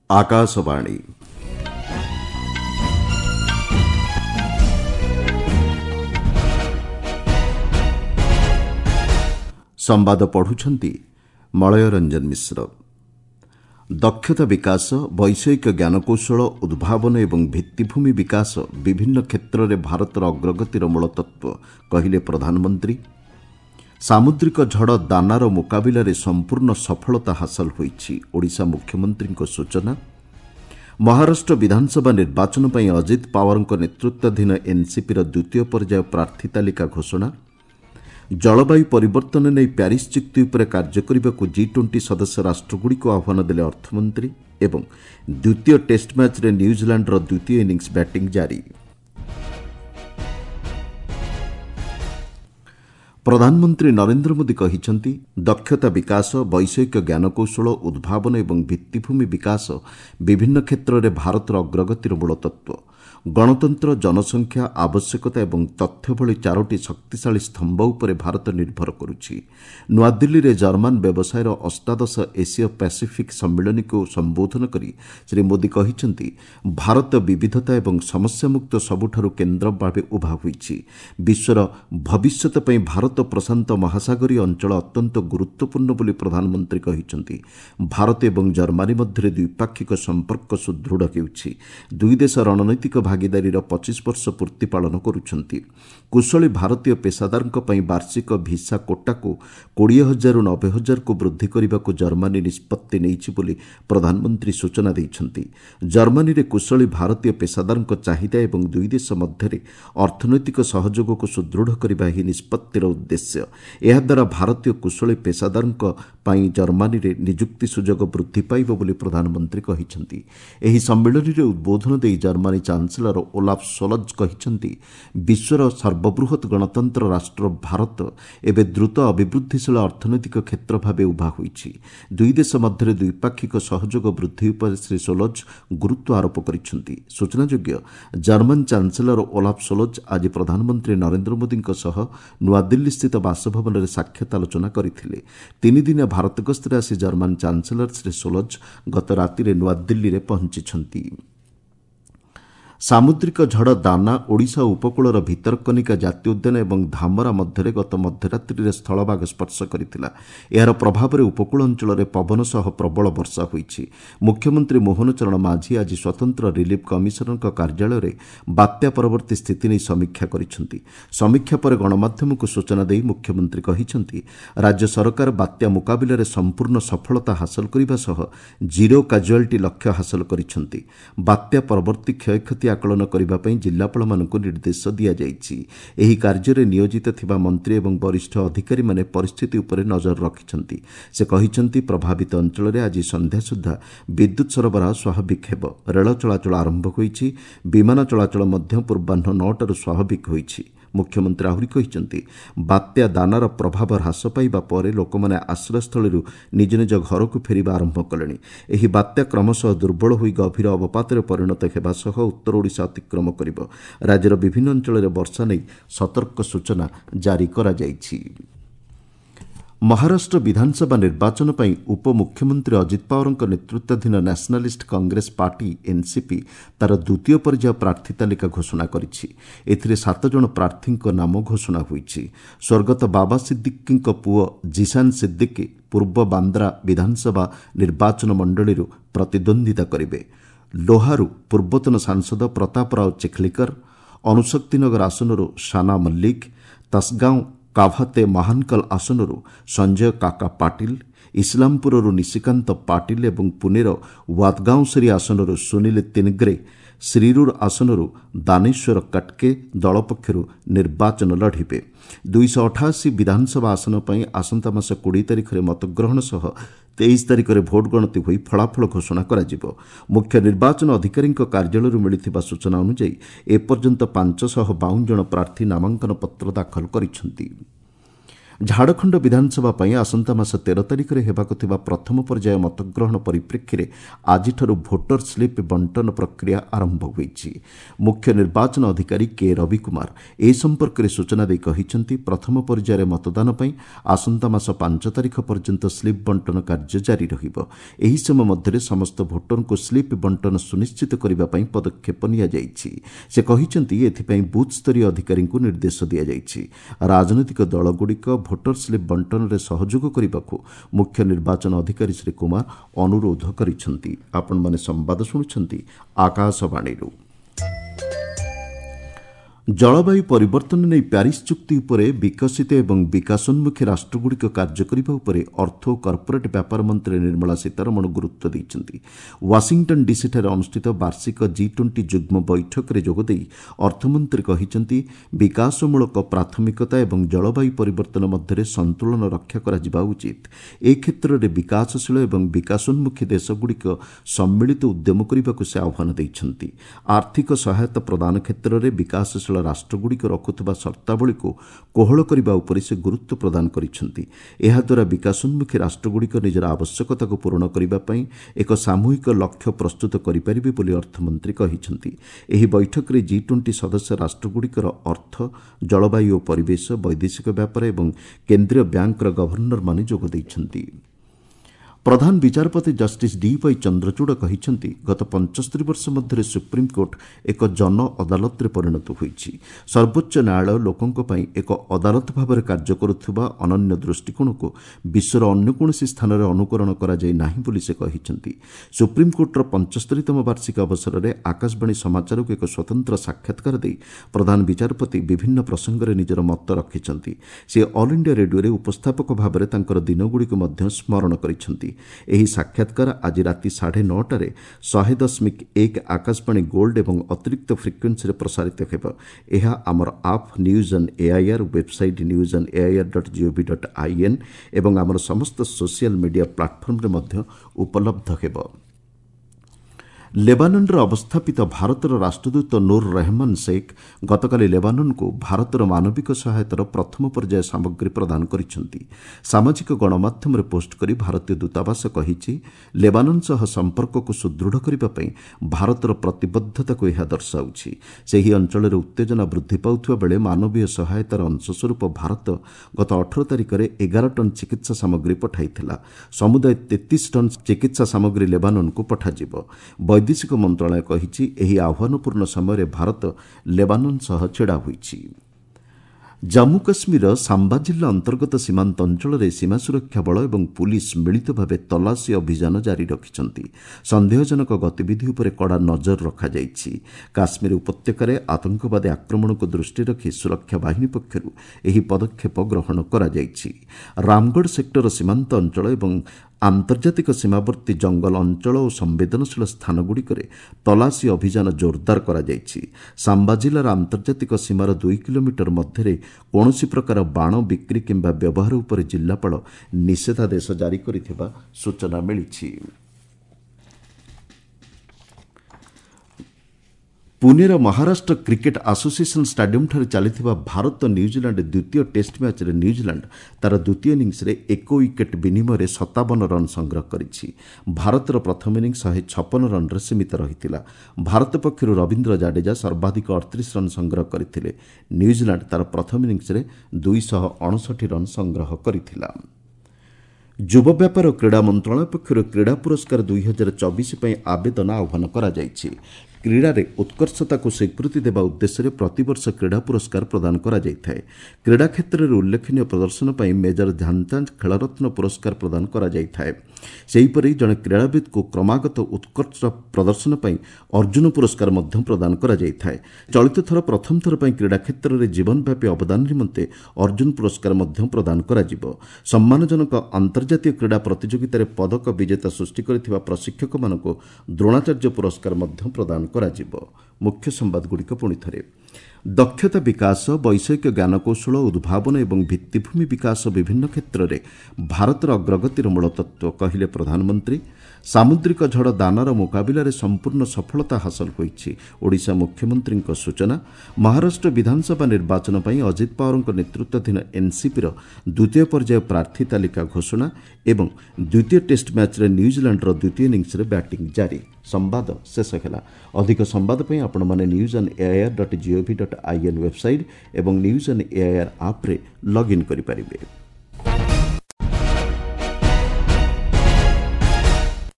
आकाशवाणी संवाद पढ़ुछंती मलय रंजन मिश्र। दक्षता विकास, वैषयिक ज्ञानकौशल, उद्भावन एवं भित्तिभूमि विकास विभिन्न क्षेत्र में भारतर अग्रगतिर मूलतत्व कहिले प्रधानमंत्री। सामुद्रिक झड़ दानार मुकाबिला संपूर्ण सफलता हासिल होईछि ओडिशा मुख्यमंत्री सूचना। महाराष्ट्र विधानसभा निर्वाचन पर अजित पवार नेतृत्वाधीन एनसीपी द्वितीय पर्याय प्रार्थी तालिका घोषणा। जलवायु परिवर्तन नहीं प्यारिस चुक्ति उपर कार्य करने को G20 सदस्य राष्ट्रगुड़ी आह्वान देले अर्थमंत्री। एवं द्वितीय टेस्ट मैच रे न्यूजीलैंड द्वितीय इनिंग्स बैटिंग जारी। प्रधानमंत्री नरेंद्र मोदी कहिछंती दक्षता विकास, वैषयिक ज्ञानकौशल, उद्भावन एवं भित्तिभूमि विकास विभिन्न क्षेत्र में भारतर अग्रगतिर मूलतत्व। गणतंत्र, जनसंख्या, आवश्यकता एवं तथ्य भली चारोटी शक्तिशाली स्तंभ उपर भारत निर्भर करुछि। नुआदिल्ली रे जर्मान व्यवसायर अष्टादश एशिया पैसिफिक सम्मेलन को संबोधन करी श्री मोदी कहिछंती भारत विविधता एवं समस्यामुक्त सबुठारु केन्द्र भावे उभा होईछि। विश्वर भविष्यत पई भारत प्रशांत महासागरीय अंचल अत्यंत गुरुत्वपूर्ण बोली प्रधानमंत्री कहिछंती। भारत एवं जर्मनी मध्य द्विपाक्षिक संपर्क सुदृढ़ हेउछि। दुई देश रणनैतिक भागीदारी 25 वर्ष पूर्ति पालन करुछंती। कुशली भारतीय पेशादारଙ୍କ ପାଇଁ वार्षिक भिसा कोटा को 20,000 ରୁ 90,000 को वृद्धि करने को जर्मनी निष्पत्ति नेइछि बोली प्रधानमंत्री सूचना दैछंती। जर्मनी रे कुशली भारतीय पेशादारଙ୍କ चाहिदा एवं दुई देश मध्य अर्थनैतिक सहयोग को सुदृढ़ करबा ही निष्पत्तिर उद्देश्य। एहा द्वारा भारतीय कुशली पेशादारଙ୍କ ପାଇଁ जर्मनी रे नियुक्ति सुजोग वृद्धि पाइबो बोली प्रधानमंत्री कहिछंती। एही सम्मेलन रे उद्बोधन देई जर्मनी चांसलर ओलाफ सोलज कहिछंती विश्वर सर्वबृहत गणतंत्र राष्ट्र भारत एवं द्रुत अभिवृद्धिशील अर्थनैतिक क्षेत्र भाव उभा होईछि। दुई देश मध्य द्विपाक्षिक सहयोग वृद्धि पर श्री सोलज गुरुत्व आरोप करिछंती। सूचनायोग्य जर्मन चांसलर ओलाफ सोलज आज प्रधानमंत्री नरेंद्र मोदी नुआदिल्ली स्थित बासभवन में साक्षात आलोचना करथिले। 3 दिन भारत गस्तरे आसी जर्मन चांसलर श्री सोलज गत राति नुआदिल्ली में पहुंची। सामुद्रिक झड़ दाना ओडिशा उपकूलर भितरकनिका जातीय उद्यान एवं धामरा मध्य गत मध्यरात्रि स्थलभाग स्पर्श करथिला। एहार प्रभाव में उपकूल अंचल में पवन सह प्रबल वर्षा होईछि। मुख्यमंत्री मोहन चरण माझी आज स्वतंत्र रिलीफ कमिशनर कार्यालय में बात्या परवर्ती स्थिति नहीं समीक्षा करिसेंती। समीक्षा पर गणमाध्यम को सूचना देई मुख्यमंत्री कहिसेंती राज्य सरकार बात्या मुकाबिला रे संपूर्ण सफलता हासिल करबा सह जीरो कैजुअलिटी लक्ष्य हासिल करिसेंती। बात्या परवर्ती क्षयक्षति आकलन करने जिलापाल मानक निर्देश दिया जाइछि। एही कार्य रे नियोजित थिबा मंत्री एवं वरिष्ठ अधिकारी माने परिस्थिति उपरे नजर रखिछंती। से कहिछंती प्रभावित अंचल रे आज संध्या सुधा विद्युत सरबराह स्वाभाविक हेबो। रेल चलाचल आरंभ होईछि। विमान चलाचल मध्य पूर्वाह्न 9 स्वाभाविक होईछि। मुख्यमंत्री आहुरी कहिछंती बात्या दानार प्रभाव ह्रास पाइबा परे लोकमाने आश्रयस्थल निज निज घर को फेरिबा आरंभ कलेनि। एही बात्या क्रमशः दुर्बल होई गभीर अवपात परिणत हेबा सह उत्तर ओडिशा अतिक्रम करिबो। राज्यर विभिन्न अंचल में वर्षा नहीं सतर्क सूचना जारी करा जाइछि। महाराष्ट्र विधानसभा निर्वाचन पर उपमुख्यमंत्री अजित पवार नेतृत्वाधीन नेशनलिस्ट कांग्रेस पार्टी एनसीपी तार द्वितीय पर्याय प्रार्थी तालिका घोषणा करिछि। एथिरे 7 जन प्रार्थी नाम घोषणा होईछि। स्वर्गत बाबा सिद्दिकी पुओ जिशान सिद्दिकी पूर्व बांद्रा विधानसभा निर्वाचन मंडली प्रतिद्वंदिता करिवे। लोहारू पूर्वतन सांसद प्रतापराव चिखलीकर, अणुशक्तिनगर आसनरू शाना मल्लिक, तसगांव काभाते महानकल आसनरू संजय काका पाटिल, इस्लामपुररू निशिकांत पाटिल एवं पुनेर वादगांवसरी आसनरू सुनील तिनग्रे, श्रीरूर आसनरू दानेश्वर कटके दल पक्षरू निर्वाचन लढ़िबे। 288 विधानसभा आसन पर आसंता मास 20 तारिख में मतग्रहण सह 23 तारिख में भोट गणति होई फलाफल घोषणा करा जिवो। मुख्य निर्वाचन अधिकारी कार्यालय मिलिथिबा सूचना अनुसार एपर्यंत 552 जन प्रार्थी नामांकन पत्र दाखल करिसेंती। ଝାଡ଼ଖଣ୍ଡ ବିଧାନସଭା ପାଇଁ ଆସନ୍ତା ମାସ 13 ତାରିଖରେ ହେବାକୁ ଥିବା ପ୍ରଥମ ପର୍ଯ୍ୟାୟ ମତଗ୍ରହଣ ପରିପ୍ରେକ୍ଷୀରେ ଆଜିଠାରୁ ଭୋଟର ସ୍ଲିପ୍ ବଣ୍ଟନ ପ୍ରକ୍ରିୟା ଆରମ୍ଭ ହୋଇଛି। ମୁଖ୍ୟ ନିର୍ବାଚନ ଅଧିକାରୀ କେ ରବିକୁମାର ଏ ସମ୍ପର୍କରେ ସୂଚନା ଦେଇ କହିଛନ୍ତି, ପ୍ରଥମ ପର୍ଯ୍ୟାୟରେ ମତଦାନ ପାଇଁ ଆସନ୍ତା ମାସ 5 ତାରିଖ ପର୍ଯ୍ୟନ୍ତ ସ୍ଲିପ୍ ବଣ୍ଟନ କାର୍ଯ୍ୟ ଜାରି ରହିବ। ଏହି ସମୟ ମଧ୍ୟରେ ସମସ୍ତ ଭୋଟରଙ୍କୁ ସ୍ଲିପ୍ ବଣ୍ଟନ ସୁନିଶ୍ଚିତ କରିବା ପାଇଁ ପଦକ୍ଷେପ ନିଆଯାଇଛି। ସେ କହିଛନ୍ତି, ଏଥିପାଇଁ ବୁଥ୍ ସ୍ତରୀୟ ଅଧିକାରୀଙ୍କୁ ନିର୍ଦ୍ଦେଶ ଦିଆଯାଇଛି। ରାଜନୈତିକ ଦଳଗୁଡ଼ିକ ଭୋଟର ସ୍ଲିପ୍ ବଣ୍ଟନରେ ସହଯୋଗ କରିବାକୁ ମୁଖ୍ୟ ନିର୍ବାଚନ ଅଧିକାରୀ ଶ୍ରୀ କୁମାର ଅନୁରୋଧ କରିଛନ୍ତି। ଆପଣମାନେ ସମ୍ବାଦ ଶୁଣୁଛନ୍ତି ଆକାଶବାଣୀରୁ। ଜଳବାୟୁ ପରିବର୍ତ୍ତନ ନେଇ ପ୍ୟାରିସ୍ ଚୁକ୍ତି ଉପରେ ବିକଶିତ ଏବଂ ବିକାଶୋନ୍ମୁଖୀ ରାଷ୍ଟ୍ରଗୁଡ଼ିକ କାର୍ଯ୍ୟ କରିବା ଉପରେ ଅର୍ଥ ଓ କର୍ପୋରେଟ୍ ବ୍ୟାପାର ମନ୍ତ୍ରୀ ନିର୍ମଳା ସୀତାରମଣ ଗୁରୁତ୍ୱ ଦେଇଛନ୍ତି। ୱାଶିଂଟନ୍ ଡିସିଠାରେ ଅନୁଷ୍ଠିତ ବାର୍ଷିକ G20 ଯୁଗ୍ମ ବୈଠକରେ ଯୋଗଦେଇ ଅର୍ଥମନ୍ତ୍ରୀ କହିଛନ୍ତି, ବିକାଶମୂଳକ ପ୍ରାଥମିକତା ଏବଂ ଜଳବାୟୁ ପରିବର୍ତ୍ତନ ମଧ୍ୟରେ ସନ୍ତୁଳନ ରକ୍ଷା କରାଯିବା ଉଚିତ। ଏ କ୍ଷେତ୍ରରେ ବିକାଶଶୀଳ ଏବଂ ବିକାଶୋନ୍ମୁଖୀ ଦେଶଗୁଡ଼ିକ ସମ୍ମିଳିତ ଉଦ୍ୟମ କରିବାକୁ ସେ ଆହ୍ୱାନ ଦେଇଛନ୍ତି। ଆର୍ଥିକ ସହାୟତା ପ୍ରଦାନ କ୍ଷେତ୍ରରେ ବିକାଶଶୀଳ ରାଷ୍ଟ୍ରଗୁଡ଼ିକ ରଖୁଥିବା ସର୍ତ୍ତାବଳୀକୁ କୋହଳ କରିବା ଉପରେ ସେ ଗୁରୁତ୍ୱ ପ୍ରଦାନ କରିଛନ୍ତି। ଏହାଦ୍ୱାରା ବିକାଶୋନ୍ମୁଖୀ ରାଷ୍ଟ୍ରଗୁଡ଼ିକ ନିଜର ଆବଶ୍ୟକତାକୁ ପୂରଣ କରିବା ପାଇଁ ଏକ ସାମୂହିକ ଲକ୍ଷ୍ୟ ପ୍ରସ୍ତୁତ କରିପାରିବେ ବୋଲି ଅର୍ଥମନ୍ତ୍ରୀ କହିଛନ୍ତି। ଏହି ବୈଠକରେ G20 ସଦସ୍ୟ ରାଷ୍ଟ୍ରଗୁଡ଼ିକର ଅର୍ଥ, ଜଳବାୟୁ ଓ ପରିବେଶ, ବୈଦେଶିକ ବ୍ୟାପାର ଏବଂ କେନ୍ଦ୍ରୀୟ ବ୍ୟାଙ୍କର ଗଭର୍ଣ୍ଣରମାନେ ଯୋଗ ଦେଇଛନ୍ତି। ପ୍ରଧାନ ବିଚାରପତି ଜଷ୍ଟିସ୍ DY ଚନ୍ଦ୍ରଚୂଡ଼ କହିଛନ୍ତି, ଗତ 75 ବର୍ଷ ମଧ୍ୟରେ ସୁପ୍ରିମକୋର୍ଟ ଏକ ଜନ ଅଦାଲତରେ ପରିଣତ ହୋଇଛି। ସର୍ବୋଚ୍ଚ ନ୍ୟାୟାଳୟ ଲୋକଙ୍କ ପାଇଁ ଏକ ଅଦାଲତ ଭାବରେ କାର୍ଯ୍ୟ କରୁଥିବା ଅନନ୍ୟ ଦୃଷ୍ଟିକୋଣକୁ ବିଶ୍ୱର ଅନ୍ୟ କୌଣସି ସ୍ଥାନରେ ଅନୁକରଣ କରାଯାଇ ନାହିଁ ବୋଲି ସେ କହିଛନ୍ତି। ସୁପ୍ରିମକୋର୍ଟର 75ତମ ବାର୍ଷିକ ଅବସରରେ ଆକାଶବାଣୀ ସମାଚାରକୁ ଏକ ସ୍ୱତନ୍ତ୍ର ସାକ୍ଷାତକାର ଦେଇ ପ୍ରଧାନ ବିଚାରପତି ବିଭିନ୍ନ ପ୍ରସଙ୍ଗରେ ନିଜର ମତ ରଖିଛନ୍ତି। ସେ ଅଲ୍ ଇଣ୍ଡିଆ ରେଡିଓରେ ଉପସ୍ଥାପକ ଭାବରେ ତାଙ୍କର ଦିନଗୁଡ଼ିକୁ ମଧ୍ୟ ସ୍ମରଣ କରିଛନ୍ତି। ଏହି ସାକ୍ଷାତକାର ଆଜି ରାତି 9:30ରେ 100.1 ଆକାଶବାଣୀ ଗୋଲ୍ଡ ଏବଂ ଅତିରିକ୍ତ ଫ୍ରିକ୍ୱେନ୍ସିରେ ପ୍ରସାରିତ ହେବ। ଏହା ଆମର app news on AIR, website newsonair.gov.in ଏବଂ ଆମର ସମସ୍ତ ସୋସିଆଲ ମିଡିଆ ପ୍ଲାଟଫର୍ମରେ ମଧ୍ୟ ଉପଲବ୍ଧ ହେବ। ଲେବାନନରେ ଅବସ୍ଥାପିତ ଭାରତର ରାଷ୍ଟ୍ରଦୂତ ନୁର୍ ରେହମାନ ଶେଖ୍ ଗତକାଲି ଲେବାନନକୁ ଭାରତର ମାନବିକ ସହାୟତାର ପ୍ରଥମ ପର୍ଯ୍ୟାୟ ସାମଗ୍ରୀ ପ୍ରଦାନ କରିଛନ୍ତି। ସାମାଜିକ ଗଣମାଧ୍ୟମରେ ପୋଷ୍ଟ କରି ଭାରତୀୟ ଦୂତାବାସ କହିଛି, ଲେବାନନ ସହ ସମ୍ପର୍କକୁ ସୁଦୃଢ଼ କରିବା ପାଇଁ ଭାରତର ପ୍ରତିବଦ୍ଧତାକୁ ଏହା ଦର୍ଶାଉଛି। ସେହି ଅଞ୍ଚଳରେ ଉତ୍ତେଜନା ବୃଦ୍ଧି ପାଉଥିବା ବେଳେ ମାନବୀୟ ସହାୟତାର ଅଂଶସ୍ୱରୂପ ଭାରତ ଗତ 18 ତାରିଖରେ 11 ଟନ୍ ଚିକିତ୍ସା ସାମଗ୍ରୀ ପଠାଇଥିଲା। ସମୁଦାୟ 33 ଟନ୍ ଚିକିତ୍ସା ସାମଗ୍ରୀ ଲେବାନନକୁ ପଠାଯିବ। ବୈଦେଶିକ ମନ୍ତ୍ରଣାଳୟ କହିଛି, ଏହି ଆହ୍ୱାନପୂର୍ଣ୍ଣ ସମୟରେ ଭାରତ ଲେବାନନ ସହ ଛିଡ଼ା ହୋଇଛି। ଜାମ୍ମୁ କାଶ୍ମୀରର ସାମ୍ବା ଜିଲ୍ଲା ଅନ୍ତର୍ଗତ ସୀମାନ୍ତ ଅଞ୍ଚଳରେ ସୀମା ସୁରକ୍ଷା ବଳ ଏବଂ ପୁଲିସ୍ ମିଳିତ ଭାବେ ତଲାସୀ ଅଭିଯାନ ଜାରି ରଖିଛନ୍ତି। ସନ୍ଦେହଜନକ ଗତିବିଧି ଉପରେ କଡ଼ା ନଜର ରଖାଯାଇଛି। କାଶ୍ମୀର ଉପତ୍ୟକାରେ ଆତଙ୍କବାଦୀ ଆକ୍ରମଣକୁ ଦୃଷ୍ଟିରେ ରଖି ସୁରକ୍ଷା ବାହିନୀ ପକ୍ଷରୁ ଏହି ପଦକ୍ଷେପ ଗ୍ରହଣ କରାଯାଇଛି। ରାମଗଡ଼ ସେକ୍ଟର ସୀମାନ୍ତ ଅଞ୍ଚଳ ଏବଂ ଆନ୍ତର୍ଜାତିକ ସୀମାବର୍ତ୍ତୀ ଜଙ୍ଗଲ ଅଞ୍ଚଳ ଓ ସମ୍ବେଦନଶୀଳ ସ୍ଥାନଗୁଡ଼ିକରେ ତଲାସୀ ଅଭିଯାନ ଜୋରଦାର କରାଯାଇଛି। ସାମ୍ବା ଜିଲ୍ଲାର ଆନ୍ତର୍ଜାତିକ ସୀମାର 2 କିଲୋମିଟର ମଧ୍ୟରେ କୌଣସି ପ୍ରକାର ବାଣ ବିକ୍ରି କିମ୍ବା ବ୍ୟବହାର ଉପରେ ଜିଲ୍ଲାପାଳ ନିଷେଧାଦେଶ ଜାରି କରିଥିବା ସୂଚନା ମିଳିଛି। ପୁନେର ମହାରାଷ୍ଟ୍ର କ୍ରିକେଟ୍ ଆସୋସିଏସନ୍ ଷ୍ଟାଡିୟମ୍ଠାରେ ଚାଲିଥିବା ଭାରତ ନ୍ୟୁଜିଲାଣ୍ଡ ଦ୍ୱିତୀୟ ଟେଷ୍ଟ ମ୍ୟାଚ୍ରେ ନ୍ୟୁଜିଲାଣ୍ଡ ତାର ଦ୍ୱିତୀୟ ଇନିଂସରେ 1 ୱିକେଟ୍ ବିନିମୟରେ 57 ରନ୍ ସଂଗ୍ରହ କରିଛି। ଭାରତର ପ୍ରଥମ ଇନିଂସ 156 ରନ୍ରେ ସୀମିତ ରହିଥିଲା। ଭାରତ ପକ୍ଷରୁ ରବୀନ୍ଦ୍ର ଜାଡେଜା ସର୍ବାଧିକ 38 ରନ୍ ସଂଗ୍ରହ କରିଥିଲେ। ନ୍ୟୁଜିଲାଣ୍ଡ ତାର ପ୍ରଥମ ଇନିଂସରେ 259 ରନ୍ ସଂଗ୍ରହ କରିଥିଲା। ଯୁବ ବ୍ୟାପାର ଓ କ୍ରୀଡ଼ା ମନ୍ତ୍ରଣାଳୟ ପକ୍ଷରୁ କ୍ରୀଡ଼ା ପୁରସ୍କାର 2024 ପାଇଁ ଆବେଦନ ଆହ୍ୱାନ କରାଯାଇଛି। କ୍ରୀଡ଼ାରେ ଉତ୍କର୍ଷତାକୁ ସ୍ୱୀକୃତି ଦେବା ଉଦ୍ଦେଶ୍ୟରେ ପ୍ରତିବର୍ଷ କ୍ରୀଡ଼ା ପୁରସ୍କାର ପ୍ରଦାନ କରାଯାଇଥାଏ। କ୍ରୀଡ଼ା କ୍ଷେତ୍ରରେ ଉଲ୍ଲେଖନୀୟ ପ୍ରଦର୍ଶନ ପାଇଁ ମେଜର ଧ୍ୟାନଚାନ୍ଦ ଖେଳରତ୍ନ ପୁରସ୍କାର ପ୍ରଦାନ କରାଯାଇଥାଏ। ସେହିପରି ଜଣେ କ୍ରୀଡ଼ାବିତ୍କୁ କ୍ରମାଗତ ଉତ୍କର୍ଷ ପ୍ରଦର୍ଶନ ପାଇଁ ଅର୍ଜୁନ ପୁରସ୍କାର ମଧ୍ୟ ପ୍ରଦାନ କରାଯାଇଥାଏ। ଚଳିତ ଥର ପ୍ରଥମ ଥର ପାଇଁ କ୍ରୀଡ଼ା କ୍ଷେତ୍ରରେ ଜୀବନବ୍ୟାପୀ ଅବଦାନ ନିମନ୍ତେ ଅର୍ଜୁନ ପୁରସ୍କାର ମଧ୍ୟ ପ୍ରଦାନ କରାଯିବ। ସମ୍ମାନଜନକ ଅନ୍ତର୍ଜାତୀୟ କ୍ରୀଡ଼ା ପ୍ରତିଯୋଗିତାରେ ପଦକ ବିଜେତା ସୃଷ୍ଟି କରିଥିବା ପ୍ରଶିକ୍ଷକମାନଙ୍କୁ ଦ୍ରୋଣାଚାର୍ଯ୍ୟ ପୁରସ୍କାର ମଧ୍ୟ ପ୍ରଦାନ କରାଯିବ। ମୁଖ୍ୟ ସମ୍ବାଦଗୁଡ଼ିକ ପୁଣିଥରେ। ଦକ୍ଷତା ବିକାଶ ବୈଷୟିକ ଜ୍ଞାନକୌଶଳ ଉଦ୍ଭାବନ ଏବଂ ଭିତ୍ତିଭୂମି ବିକାଶ ବିଭିନ୍ନ କ୍ଷେତ୍ରରେ ଭାରତର ଅଗ୍ରଗତିର ମୂଳତତ୍ତ୍ୱ କହିଲେ ପ୍ରଧାନମନ୍ତ୍ରୀ। ସାମୁଦ୍ରିକ ଝଡ଼ ଦାନାର ମୁକାବିଲାରେ ସମ୍ପୂର୍ଣ୍ଣ ସଫଳତା ହାସଲ ହୋଇଛି ଓଡ଼ିଶା ମୁଖ୍ୟମନ୍ତ୍ରୀଙ୍କ ସୂଚନା। ମହାରାଷ୍ଟ୍ର ବିଧାନସଭା ନିର୍ବାଚନ ପାଇଁ ଅଜିତ ପାୱାରଙ୍କ ନେତୃତ୍ୱାଧୀନ ଏନ୍ସିପିର ଦ୍ୱିତୀୟ ପର୍ଯ୍ୟାୟ ପ୍ରାର୍ଥୀ ତାଲିକା ଘୋଷଣା ଏବଂ ଦ୍ୱିତୀୟ ଟେଷ୍ଟ ମ୍ୟାଚ୍ରେ ନ୍ୟୁଜିଲାଣ୍ଡର ଦ୍ୱିତୀୟ ଇନିଂସରେ ବ୍ୟାଟିଂ ଜାରି। ସମ୍ବାଦ ଶେଷ ହେଲା। ଅଧିକ ସମ୍ବାଦ ପାଇଁ ଆପଣମାନେ newsonair.gov.in ୱେବସାଇଟ୍ ଏବଂ ନ୍ୟୁଜ୍ ଅନ୍ ଏଆଇଆର୍ ଆପ୍ରେ ଲଗ୍ଇନ୍ କରିପାରିବେ।